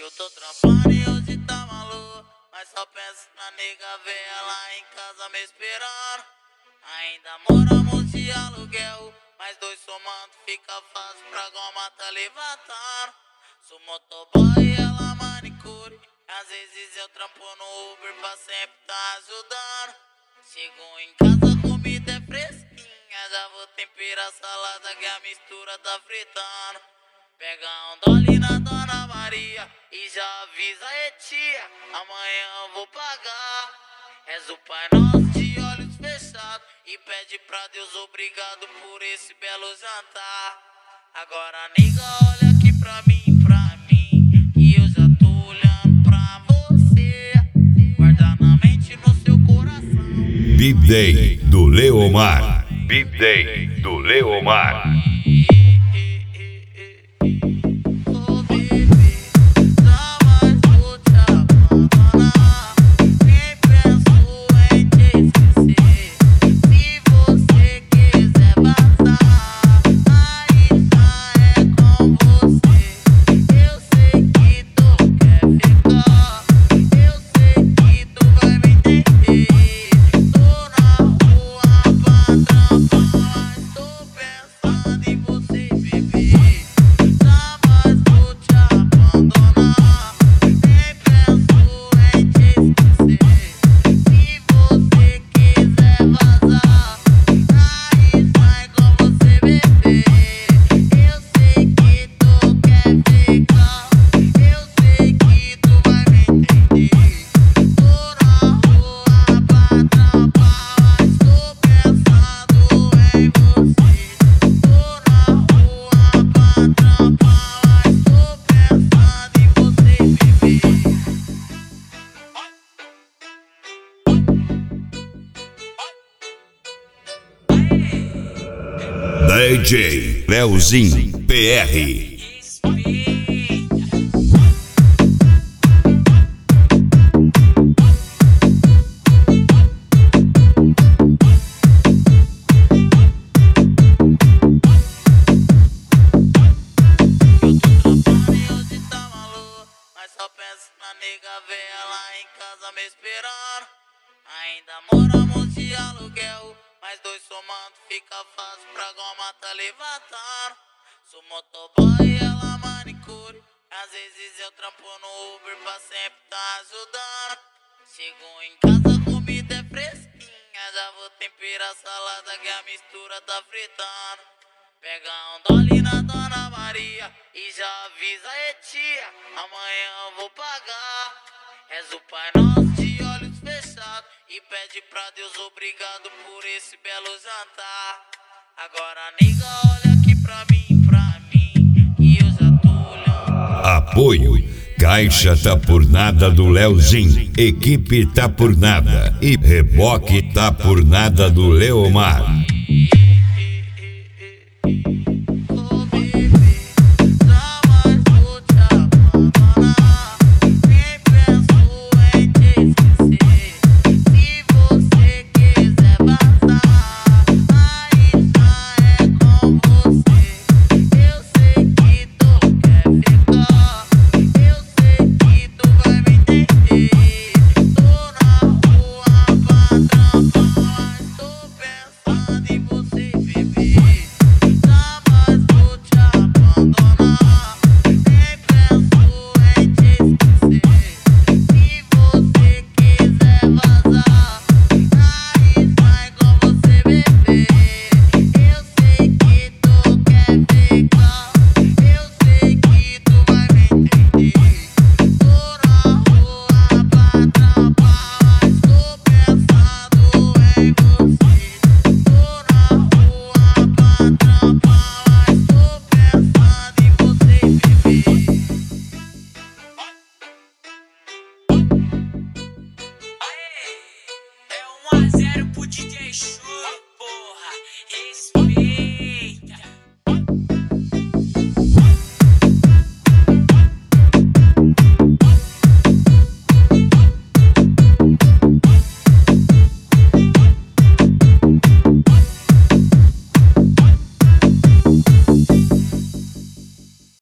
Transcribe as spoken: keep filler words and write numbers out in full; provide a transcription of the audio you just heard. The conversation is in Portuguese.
Eu tô trampando e hoje tá maluco, mas só penso na nega véia lá em casa me esperando. Ainda moramos de aluguel, mas dois somando fica fácil pra goma tá levantando. Sou motoboy e ela manicure, às vezes eu trampo no Uber pra sempre tá ajudando. Chego em casa, comida é fresquinha, já vou temperar a salada que a mistura tá fritando. Pega um dole na Dona Maria e já avisa a tia, amanhã eu vou pagar. És o Pai Nosso de olhos fechados e pede pra Deus obrigado por esse belo jantar. Agora nega, olha aqui pra mim, pra mim, que eu já tô olhando pra você. Guarda na mente, no seu coração. Beat Day do Leomar. Beat Day do Leomar. D J Leozinho P R. Só penso na nega véia lá em casa me esperando. Ainda moramos de aluguel, mas dois somando fica fácil pra goma tá levantando. Sou motoboy e ela manicure, às vezes eu trampo no Uber pra sempre tá ajudando. Chego em casa, comida é fresquinha, já vou temperar a salada que a mistura tá fritando. Pega um dole na Dona Maria e já avisa a tia, amanhã eu vou pagar. És o Pai Nosso de olhos fechados e pede pra Deus obrigado por esse belo jantar. Agora nega, olha aqui pra mim, pra mim, que eu já tô olhando. Apoio Caixa Tá Por Nada do Leozinho, Equipe Tá Por Nada e Reboque Tá Por Nada do Leomar.